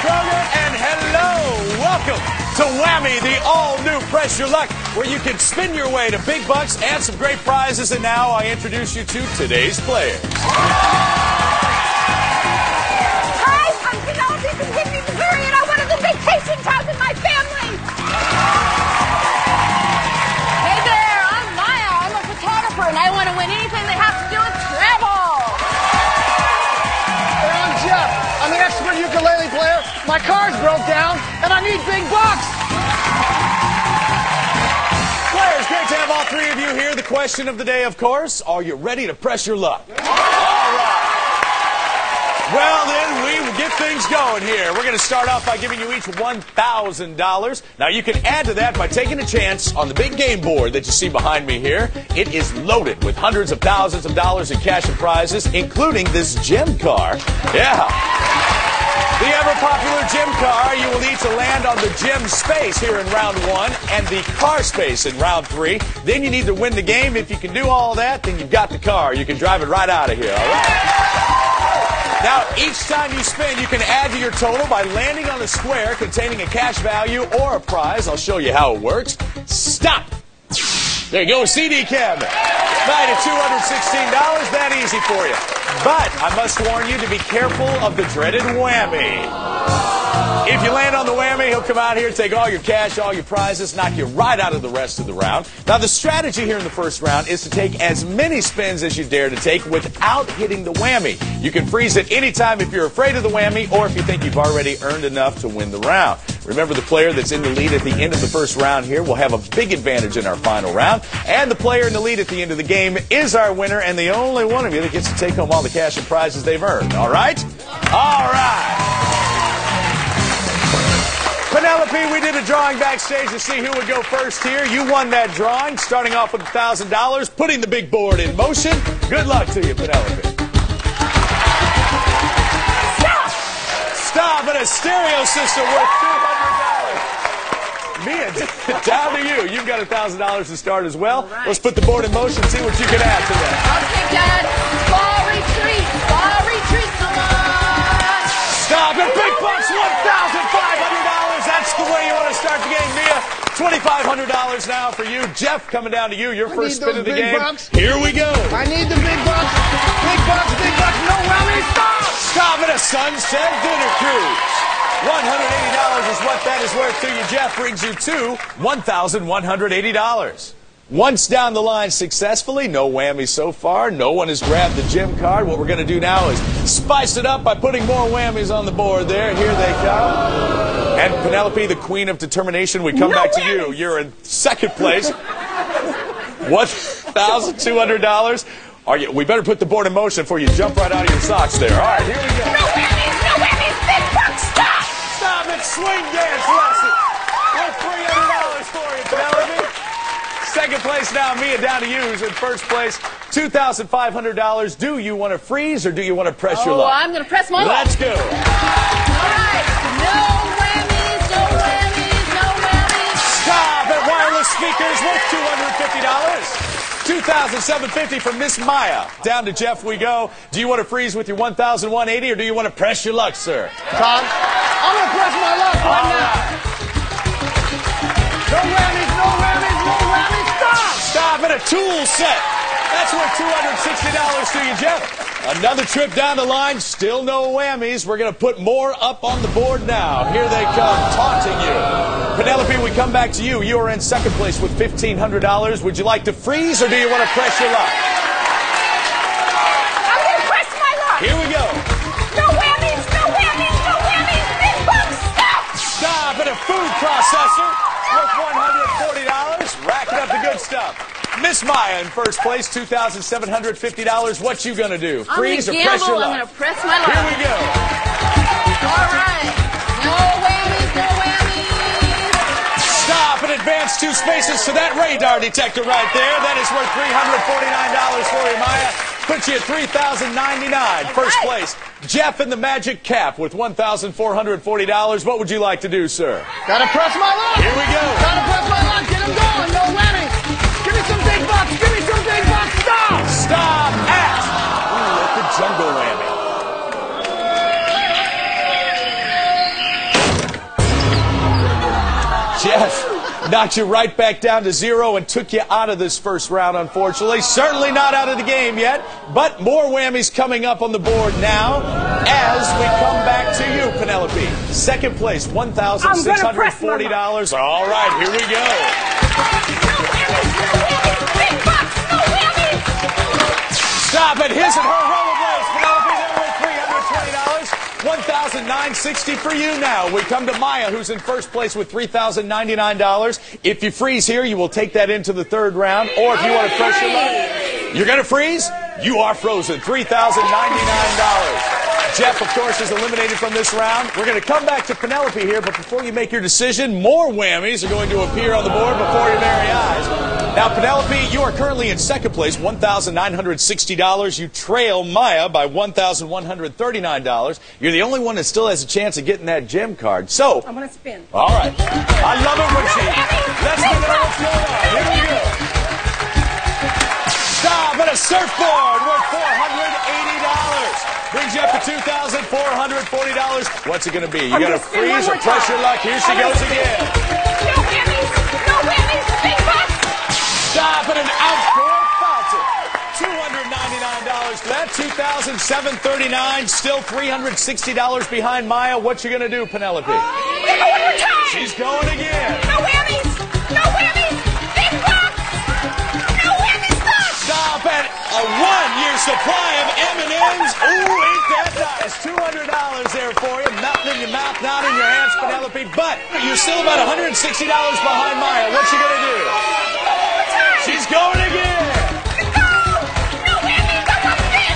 Kroger, and hello! Welcome to Whammy, the all-new Press Your Luck, where you can spin your way to big bucks and some great prizes. And now I introduce you to today's players. Hi, I'm Penelope from Higbee, Missouri, and I wanted a vacation time with my family. Hey there, I'm Maya. I'm a photographer, and I want to win anything that has to do with travel. Hey, I'm Jeff. I'm an expert ukulele player. My car's broke down, and I need big bucks. Players, great to have all three of you here. The question of the day, of course, are you ready to press your luck? All right. Well, then, we will get things going here. We're going to start off by giving you each $1,000. Now, you can add to that by taking a chance on the big game board that you see behind me here. It is loaded with hundreds of thousands of dollars in cash and prizes, including this gem car. Yeah. The ever-popular gem car. You will need to land on the gem space here in round 1 and the car space in round 3. Then you need to win the game. If you can do all that, then you've got the car. You can drive it right out of here, all right? Now, each time you spin, you can add to your total by landing on a square containing a cash value or a prize. I'll show you how it works. Stop! There you go, CD cabinet. Right at $216, that easy for you. But I must warn you to be careful of the dreaded whammy. If you land on the whammy, he'll come out here, take all your cash, all your prizes, knock you right out of the rest of the round. Now, the strategy here in the first round is to take as many spins as you dare to take without hitting the whammy. You can freeze at any time if you're afraid of the whammy or if you think you've already earned enough to win the round. Remember, the player that's in the lead at the end of the first round here will have a big advantage in our final round. And the player in the lead at the end of the game is our winner and the only one of you that gets to take home all the cash and prizes they've earned. All right? All right. Penelope, we did a drawing backstage to see who would go first here. You won that drawing, starting off with $1,000, putting the big board in motion. Good luck to you, Penelope. Stop! And a stereo system worth $200. Mia, down to you. You've got $1,000 to start as well. Right. Let's put the board in motion and see what you can add to that. Okay, Dad. Ball retreat. Ball retreat. Come on. Stop it. Big bucks, $1,500. That's the way you want to start the game, Mia. $2,500 now for you. Jeff, coming down to you. Your first spin of the game. Bucks. Here we go. I need the big bucks. Big bucks, big bucks. No whammy. Stop! Stop it. A sunset dinner cruise. $180 is what that is worth to you. Jeff brings you to $1,180. Once down the line successfully, no whammies so far. No one has grabbed the gem card. What we're going to do now is spice it up by putting more whammies on the board there. Here they come. And Penelope, the queen of determination, we come back to you. You're in second place. $1,200. We better put the board in motion before you jump right out of your socks there. All right, here we go. No whammies, big bucks, stop! Stop it, swing dance lesson. Worth $300 for you, Penelope. Second place now, Mia, down to you, who's in first place. $2,500. Do you want to freeze or do you want to press your luck? I'm going to press my luck. Let's go. All right. No whammies, no whammies, no whammies. Stop it, wireless speakers worth $250. $2,750 from Miss Maya. Down to Jeff we go. Do you want to freeze with your $1,180 or do you want to press your luck, sir? Tom, I'm going to press my luck right now. No whammies, no whammies, no whammies. Stop! Stop it, a tool set. That's worth $260 to you, Jeff. Another trip down the line, still no whammies. We're going to put more up on the board now. Here they come, taunting you. Penelope, we come back to you. You are in second place with $1,500. Would you like to freeze or do you want to press your luck? I'm going to press my luck. Here we go. No whammies, no whammies, no whammies. Big bucks, stop! Stop it, a food processor worth $140. Racking up the good stuff. Miss Maya in first place, $2,750. What you gonna do? Freeze or press your luck? I'm gonna press my luck. Here we go. All right. No whammies, no whammies. Stop and advance 2 spaces to that radar detector right there. That is worth $349 for you, Maya. Puts you at $3,099. First place. Jeff in the magic cap with $1,440. What would you like to do, sir? Gotta press my luck. Here we go. Gotta press my luck. Get him going. No whammy. Give me some big bucks. Give me some big bucks. Stop. Stop at. Ooh, at the jungle whammy. Knocked you right back down to 0 and took you out of this first round, unfortunately. Certainly not out of the game yet, but more whammies coming up on the board now as we come back to you, Penelope. Second place, $1,640. All right, here we go. Stop it. His and her rollerblades. Penelope, they're worth $320. $1,960 for you now. We come to Maya, who's in first place with $3,099. If you freeze here, you will take that into the third round. Or if you want to press your luck, you're going to freeze? You are frozen. $3,099. Jeff, of course, is eliminated from this round. We're going to come back to Penelope here, but before you make your decision, more whammies are going to appear on the board before your very eyes. Now, Penelope, you are currently in second place, $1,960. You trail Maya by $1,139. You're the only one that still has a chance of getting that gem card. So, I'm going to spin. All right. I love it when she... Let's figure out what's going on. Here we go. Stop at a surfboard worth $480. Brings you up to $2,440. What's it going to be? You got to freeze or press your luck. Here she goes again. No whammies. No whammies. Big bucks. Stop at an outdoor fountain. $299 for that. $2,739. Still $360 behind Maya. What you going to do, Penelope? We're going to go one more time. She's going again. No whammies. No whammies. Big bucks. No whammies. Stop at a one-year supply of M&M's. Ooh, ain't that nice. $200 there for you. Melting in your mouth, not in your hands, Penelope. But you're still about $160 behind Maya. What you going to do? She's going again. No whammies. I'm going to spin.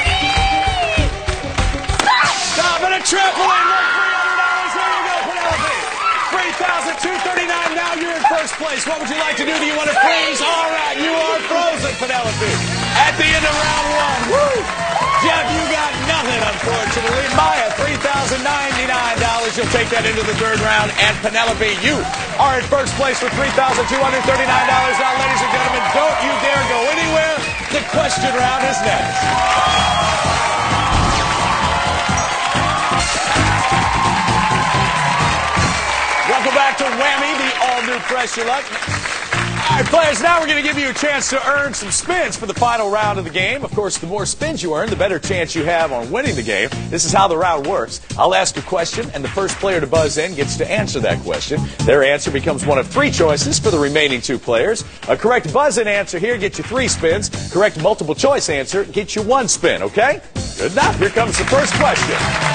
Stop at a trampoline. $300. There you go, Penelope. $3,239. Now you're in first place. What would you like to do? Do you want to freeze? All right, you are frozen, Penelope. At the end of round one. Woo! Jeff, you got nothing, unfortunately. Maya, $3,099. You'll take that into the third round. And Penelope, you are in first place with $3,239. Now, ladies and gentlemen, don't you dare go anywhere. The question round is next. Welcome back to Whammy, the all-new Press Your Luck. All right, players, now we're going to give you a chance to earn some spins for the final round of the game. Of course, the more spins you earn, the better chance you have on winning the game. This is how the round works. I'll ask a question, and the first player to buzz in gets to answer that question. Their answer becomes one of three choices for the remaining two players. A correct buzz-in answer here gets you 3 spins. Correct multiple-choice answer gets you 1 spin, okay? Good enough. Here comes the first question.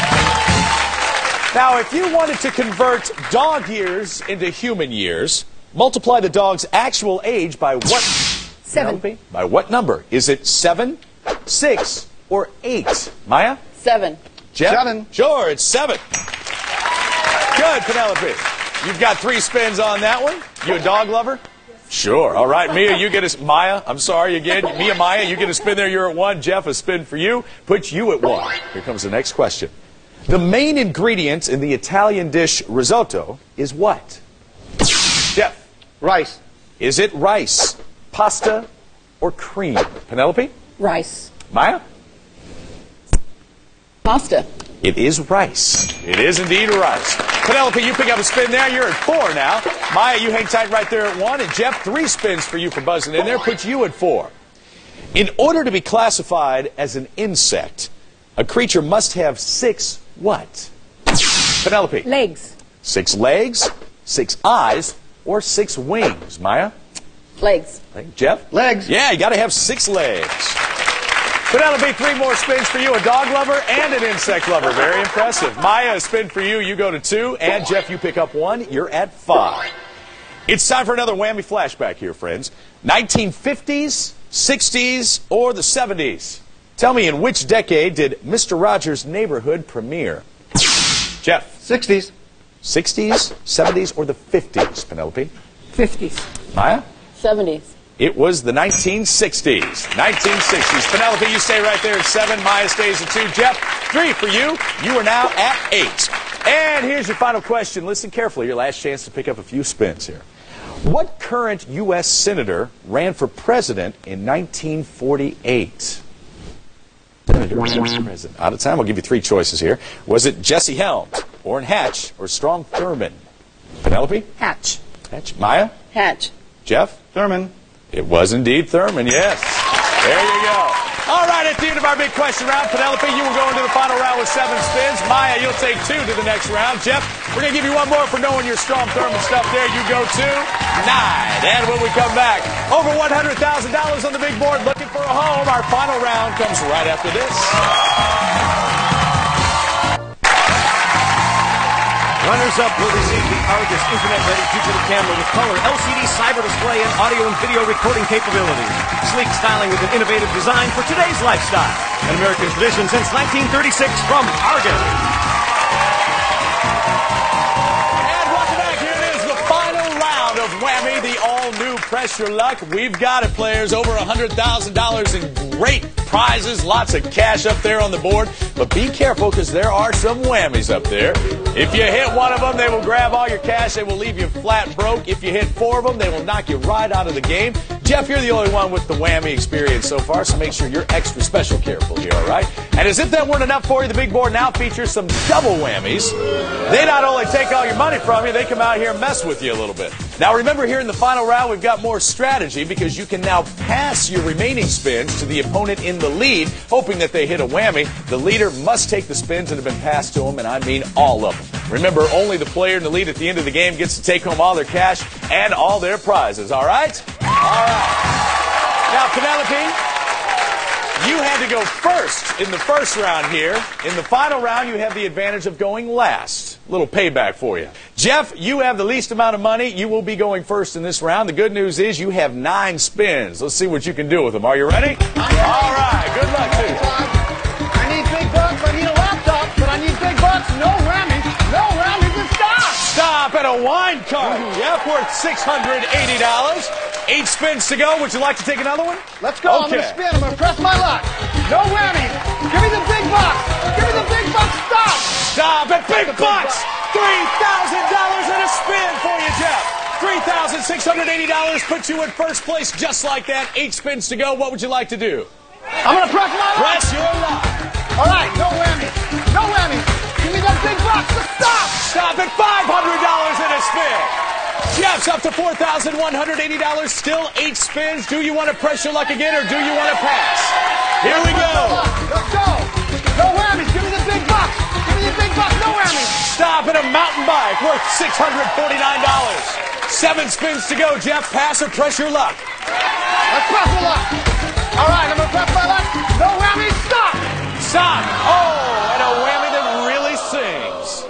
Now, if you wanted to convert dog years into human years, multiply the dog's actual age by what? 7. By what number? Is it 7, 6, or 8? Maya? 7. Jeff? 7. Sure, it's 7. Good, Penelope. You've got 3 spins on that one. You a dog lover? Sure. All right, Mia, you get a... Maya, I'm sorry again. Maya, you get a spin there. You're at 1. Jeff, a spin for you. Puts you at 1. Here comes the next question. The main ingredient in the Italian dish risotto is what? Jeff. Rice. Is it rice, pasta, or cream? Penelope? Rice. Maya? Pasta. It is rice. It is indeed rice. Penelope, you pick up a spin there. You're at 4 now. Maya, you hang tight right there at 1. And Jeff, 3 spins for you for buzzing in there. Puts you at 4. In order to be classified as an insect, a creature must have 6 what? Penelope? Legs. 6 legs, 6 eyes, or 6 wings? Maya? Legs. Jeff? Legs. Yeah, you got to have 6 legs. Penelope, 3 more spins for you. A dog lover and an insect lover. Very impressive. Maya, a spin for you. You go to 2. And Jeff, you pick up 1. You're at 5. It's time for another whammy flashback here, friends. 1950s, 60s, or the 70s? Tell me, in which decade did Mr. Rogers' Neighborhood premiere? Jeff? 60s. 60s, 70s, or the 50s, Penelope? 50s. Maya? 70s. It was the 1960s. 1960s. Penelope, you stay right there at 7. Maya stays at 2. Jeff, 3 for you. You are now at 8. And here's your final question. Listen carefully. Your last chance to pick up a few spins here. What current U.S. senator ran for president in 1948? President. Out of time. I'll give you 3 choices here. Was it Jesse Helms, Orrin Hatch, or Strom Thurmond? Penelope? Hatch. Hatch. Maya? Hatch. Jeff? Thurman. It was indeed Thurman, yes. There you go. All right, at the end of our big question round, Penelope, you will go into the final round with 7 spins. Maya, you'll take 2 to the next round. Jeff, we're going to give you 1 more for knowing your Strom Thurmond stuff there. You go to 9. And when we come back, over $100,000 on the big board looking for a home. Our final round comes right after this. Runners-up will receive the Argus Internet-ready digital camera with color, LCD cyber display, and audio and video recording capabilities. Sleek styling with an innovative design for today's lifestyle. An American tradition since 1936 from Argus. And welcome back. Here it is, the final round of Whammy, the all-new Press Your Luck. We've got it, players. Over $100,000 in great prizes, lots of cash up there on the board. But be careful, because there are some whammies up there. If you hit one of them, they will grab all your cash. They will leave you flat broke. If you hit 4 of them, they will knock you right out of the game. Jeff, you're the only one with the whammy experience so far, so make sure you're extra special careful here, all right? And as if that weren't enough for you, the big board now features some double whammies. They not only take all your money from you, they come out here and mess with you a little bit. Now, remember, here in the final round, we've got more strategy because you can now pass your remaining spins to the opponent in the lead, hoping that they hit a whammy. The leader must take the spins that have been passed to them, and I mean all of them. Remember, only the player in the lead at the end of the game gets to take home all their cash and all their prizes, all right? All right. Now, Penelope, you had to go first in the first round here. In the final round, you have the advantage of going last. A little payback for you. Jeff, you have the least amount of money. You will be going first in this round. The good news is you have 9 spins. Let's see what you can do with them. Are you ready? All right. Good luck to you. I need big bucks. I need a laptop, but I need big bucks. No whammies. No whammies and stop. Stop at a wine cart. Jeff, worth $680. 8 spins to go. Would you like to take another one? Let's go. Okay. I'm going to spin. I'm going to press my luck. No whammies. Give me the big bucks. Give me the big bucks. Stop. Stop at big bucks. $3,000 in a spin for you, Jeff. $3,680 puts you in first place just like that. 8 spins to go. What would you like to do? I'm going to press my luck. Press your luck. All right. No whammies. No whammies. Give me that big bucks. Stop. Stop at $500 in a spin. Jeff's up to $4,180. Still 8 spins. Do you want to press your luck again, or do you want to pass? Here we go. Let's go. No whammies. Give me the big bucks. Give me the big bucks. No whammies. Stop at a mountain bike worth $649. 7 spins to go. Jeff, pass or press your luck? Let's press my luck. All right. I'm going to press my luck. No whammies. Stop. Stop. Oh, and a whammy that really sings.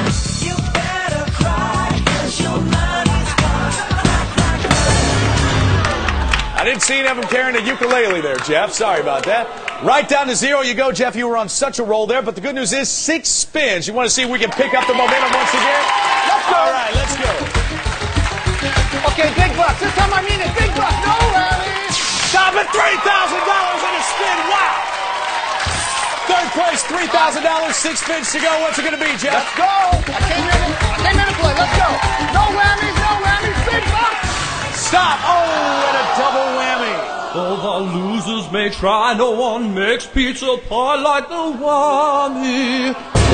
I didn't see any of them carrying a ukulele there, Jeff. Sorry about that. Right down to 0 you go, Jeff. You were on such a roll there, but the good news is 6 spins. You want to see if we can pick up the momentum once again? Let's go. All right, let's go. Okay, big bucks. This time I mean it. Big bucks. No whammies. Stop at $3,000 in a spin. Wow. Third place, $3,000. 6 spins to go. What's it going to be, Jeff? Let's go. I came in to play. Let's go. No whammies. No whammies. Big bucks. Stop. Oh, and a double whammy. Though the losers may try, no one makes pizza pie like the whammy.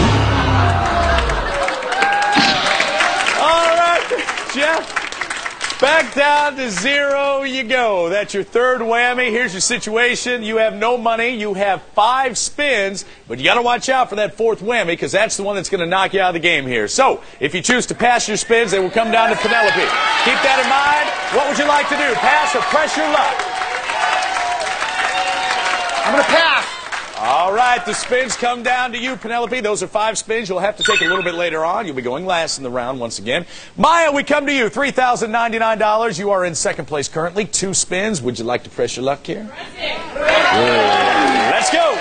All right, Jeff. Back down to 0 you go. That's your third whammy. Here's your situation. You have no money. You have 5 spins, but you got to watch out for that 4th whammy because that's the one that's going to knock you out of the game here. So, if you choose to pass your spins, they will come down to Penelope. Keep that in mind. What would you like to do? Pass or press your luck? I'm going to pass. All right, the spins come down to you, Penelope. Those are 5 spins. You'll have to take a little bit later on. You'll be going last in the round once again. Maya, we come to you. $3,099. You are in second place currently. 2 spins. Would you like to press your luck here? Let's go.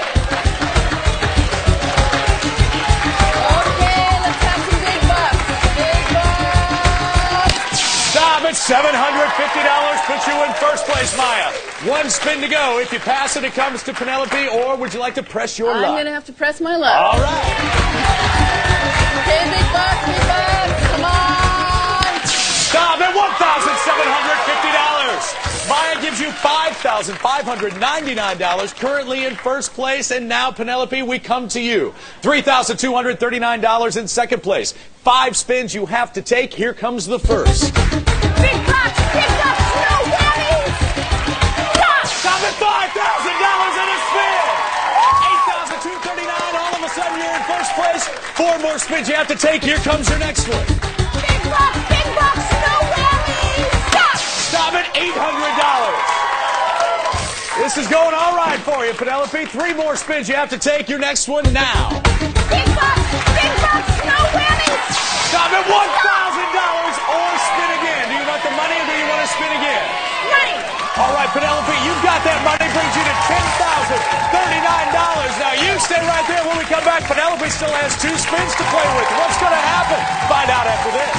Okay, let's have some big bucks. Big bucks. Stop at $750. Puts you in first place, Maya. 1 spin to go. If you pass it, it comes to Penelope, or would you like to press your luck? I'm going to have to press my luck. All right. Okay, big bucks, big bucks. Come on. Stop at $1,750. Maya gives you $5,000 $10,599, currently in first place. And now, Penelope, we come to you. $3,239 in second place. 5 spins you have to take. Here comes the first. Big bucks, no whammies. Stop at $5,000 in a spin. $8,239. All of a sudden, you're in first place. 4 more spins you have to take. Here comes your next one. Big bucks, no whammies. Stop at $800. This is going all right for you, Penelope. 3 more spins you have to take. Your next one now. Big bucks, no whammies. Stop at $1,000 or spin again. Do you want the money or do you want to spin again? Money. All right, Penelope, you've got that money. Brings you to $10,039. Now, you stay right there. When we come back, Penelope still has 2 spins to play with. What's going to happen? Find out after this.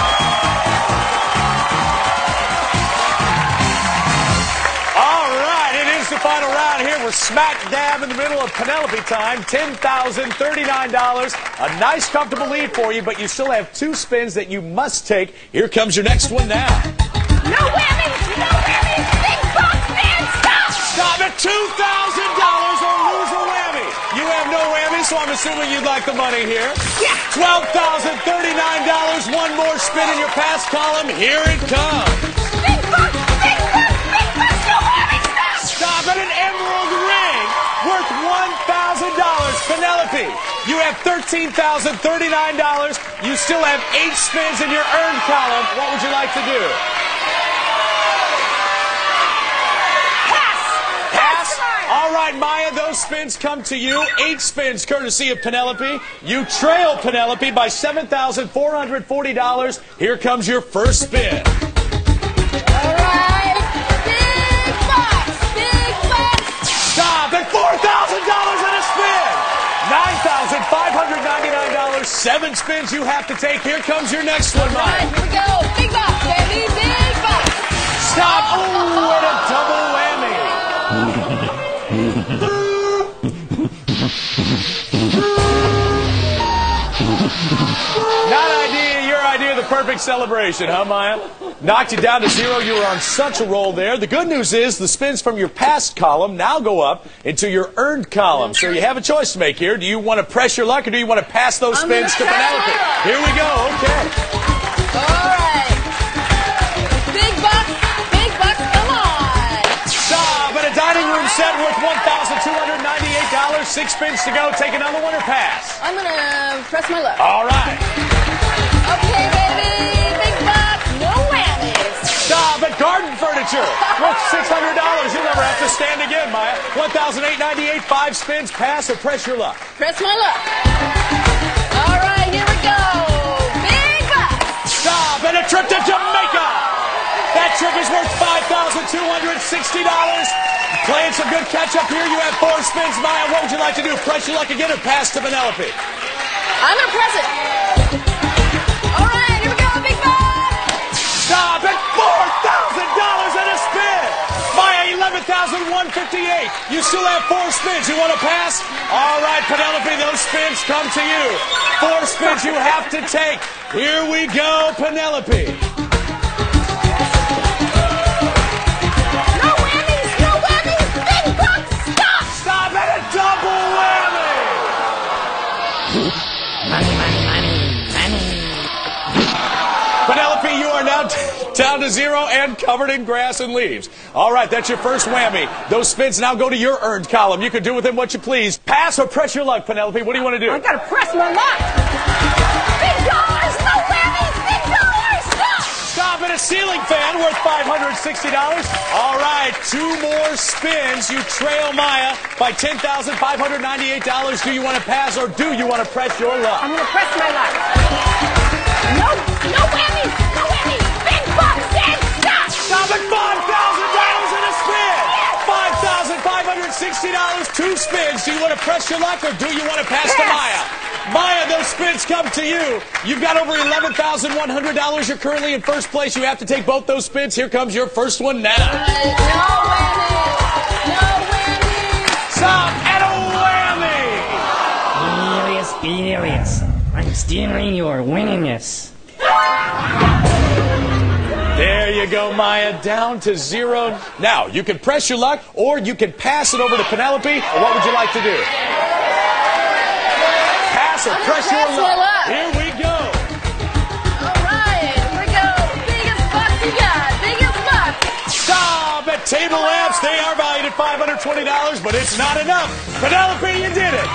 All right, it is the final round here. We're smack dab in the middle of Penelope time. $10,039. A nice, comfortable lead for you, but you still have 2 spins that you must take. Here comes your next one now. No whammies. Big bucks, man, stop. Stop at $2,000 or lose a whammy. You have no whammy, so I'm assuming you'd like the money here. Yeah. $12,039. 1 more spin in your pass column. Here it comes. Big bucks, no whammies, stop. Stop at an emerald ring worth $1,000. Penelope, you have $13,039. You still have 8 spins in your earned column. What would you like to do? Pass? All right, Maya, those spins come to you. 8 spins courtesy of Penelope. You trail Penelope by $7,440. Here comes your first spin. All right. Big bucks. Stop at $4,000 in a spin. $9,599. 7 spins you have to take. Here comes your next one, All right, Maya. here we go. Big bucks, baby. Big bucks. Stop. Oh, and a double whammy. Not your idea of the perfect celebration, huh, Maya? Knocked you down to 0. You were on such a roll there. The good news is the spins from your past column now go up into your earned column. So you have a choice to make here. Do you want to press your luck or do you want to pass those spins to Penelope? Here we go. Okay. All right. Big bucks, come on. Stop at a dining room set worth $1,298. 6 spins to go. Take another one or pass? I'm going to press my luck. All right. Okay, baby. Big bucks, no whammies. Stop at garden furniture worth $600. You'll never have to stand again, Maya. $1,898. 5 spins. Pass or press your luck? Press my luck. All right, here we go. Big bucks. Stop at a trip to Jamaica. That trip is worth $5,260. Playing some good catch-up here. You have 4 spins, Maya. What would you like to do? Press your luck again or pass to Penelope? I'm going to press it. All right, here we go, big bucks. Stop at $4,000 in a spin. Maya, $11,158. You still have 4 spins. You want to pass? All right, Penelope, those spins come to you. 4 spins you have to take. Here we go, Penelope. Stop at a double whammy! Money. Penelope, you are now down to 0 and covered in grass and leaves. All right, that's your first whammy. Those spins now go to your earned column. You can do with them what you please. Pass or press your luck, Penelope. What do you want to do? I gotta press my luck. Big dollars, no whammies, big dollars, stop! Stop at a ceiling fan worth $560. All right, 2 more spins. You trail Maya by $10,598. Do you want to pass or do you want to press your luck? I'm gonna press my luck. No whammies, big bucks, and stop! Stop at $5,000 in a spin. $5,560. 2 spins. Do you want to press your luck or do you want to pass to Maya? Maya, those spins come to you. You've got over $11,100. You're currently in first place. You have to take both those spins. Here comes your first one now. No whammies. Stop at a whammy. Furious. I'm stealing your winningness. There you go, Maya, down to 0. Now, you can press your luck, or you can pass it over to Penelope. Or what would you like to do? Pass or press your luck. Here we go. All right, here we go. Biggest bucks you got. Biggest bucks. Stop at table lamps. They are valued at $520, but it's not enough. Penelope, you did it.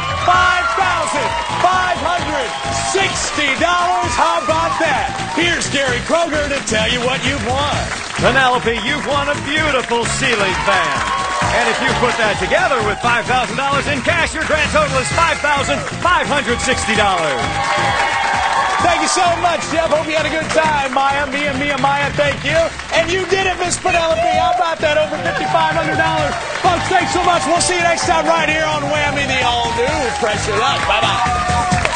$5,560. How about that? Here's Gary Kroger to tell you what you've won. Penelope, you've won a beautiful ceiling fan. And if you put that together with $5,000 in cash, your grand total is $5,560. Thank you so much, Jeff. Hope you had a good time, Maya. Mia, Maya, thank you. And you did it, Miss Penelope. How about that? Over $5,500. Folks, thanks so much. We'll see you next time right here on Whammy, the all-new Press Your Luck. Bye-bye.